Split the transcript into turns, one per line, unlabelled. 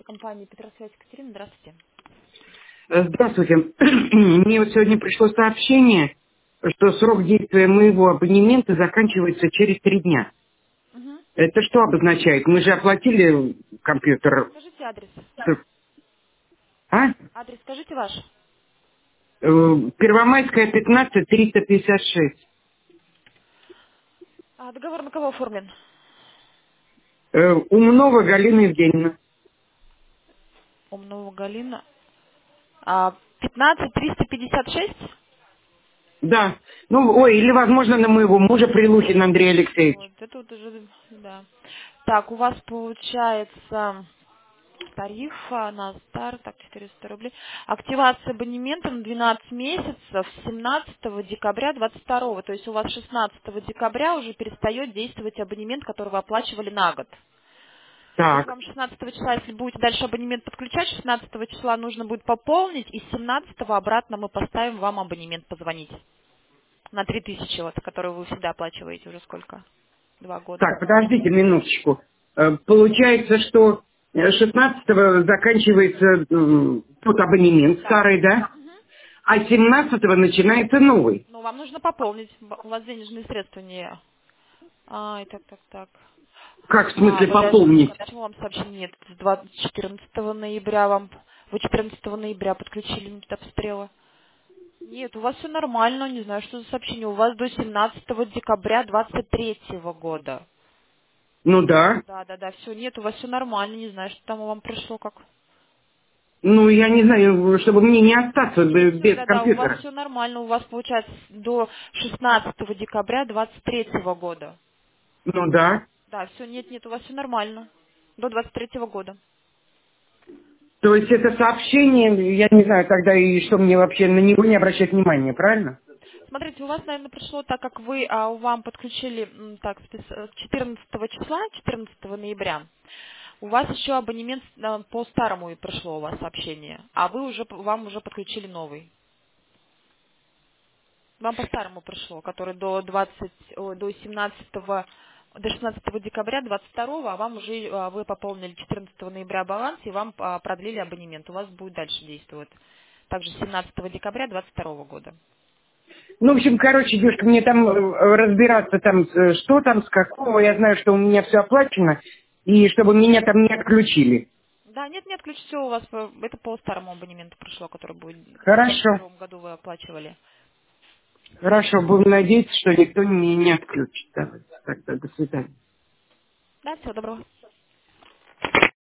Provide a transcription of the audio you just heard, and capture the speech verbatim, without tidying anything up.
Компания Петросвязь. Екатерина, здравствуйте.
Э, Здравствуйте. Мне вот сегодня пришло сообщение, что срок действия моего абонемента заканчивается через три дня.
Угу.
Это что обозначает? Мы же оплатили компьютер.
Скажите адрес.
А?
Адрес скажите ваш.
Э, Первомайская, пятнадцать, триста пятьдесят шесть.
А, договор на кого оформлен?
Э, Умнова Галина Евгеньевна.
Умнова Галина. А, пятнадцать триста пятьдесят шесть?
Да. Ну, ой, или, возможно, на моего мужа Прилухин Андрей Алексеевич.
Вот, это вот уже, да. Так, у вас получается тариф а, на старт, так, четыреста рублей. Активация абонемента на двенадцать месяцев с семнадцатого декабря двадцать второго. То есть у вас шестнадцатого декабря уже перестает действовать абонемент, который вы оплачивали на год. То есть
Так.
вам шестнадцатого числа, если будете дальше абонемент подключать, шестнадцатого числа нужно будет пополнить, и с семнадцатого обратно мы поставим вам абонемент позвонить. На три тысячи, вот, который вы всегда оплачиваете уже сколько? Два года.
Так, подождите минуточку. Э, Получается, что э, шестнадцатого заканчивается э, тот абонемент
Да.
старый, да?
Мгм.
А семнадцатого начинается новый.
Ну, вам нужно пополнить. Б- У вас денежные средства не... Ай, так, так, так.
Как в
А,
смысле
подождите,
пополнить?
почему вам сообщение нет? С двадцать четырнадцатого ноября вам... Вы четырнадцатого ноября подключили метод обстрела. Нет, у вас все нормально, не знаю, что за сообщение. У вас до семнадцатого декабря двадцать третьего года.
Ну да.
Да, да, да, все, нет, у вас все нормально, не знаю, что там вам пришло как.
Ну, я не знаю, чтобы мне не остаться
Нет,
б-
все,
без
да, да, у вас
компьютера.
все нормально, у вас получается до шестнадцатого декабря двадцать третьего года.
Ну да.
Да, все, нет, нет, у вас все нормально. До двадцать третьего года.
То есть это сообщение, я не знаю тогда и что мне вообще на него не обращать внимания, правильно?
Смотрите, у вас, наверное, пришло, так как вы, а, вам подключили, м, так, спец- э, четырнадцатого числа, четырнадцатого ноября, у вас еще абонемент а, по старому и пришло у вас сообщение, а вы уже, п- вам уже подключили новый. Вам по старому пришло, который до двадцать, ой, до семнадцатого, до шестнадцатого декабря двадцать второго, а вам уже, а, вы пополнили четырнадцатого ноября баланс и вам а, продлили абонемент. У вас будет дальше действовать. Также семнадцатого декабря двадцать второго года.
Ну, в общем, короче, девушка, мне там э, разбираться там, э, что там, с какого, я знаю, что у меня все оплачено, и чтобы меня там не отключили.
Да, нет, нет, ключ все у вас, э, это по старому абонементу пришло, который будет в двадцать
Хорошо.
втором году вы оплачивали.
Хорошо, будем надеяться, что никто меня не отключит. Давайте, тогда, до свидания.
Да, всего доброго.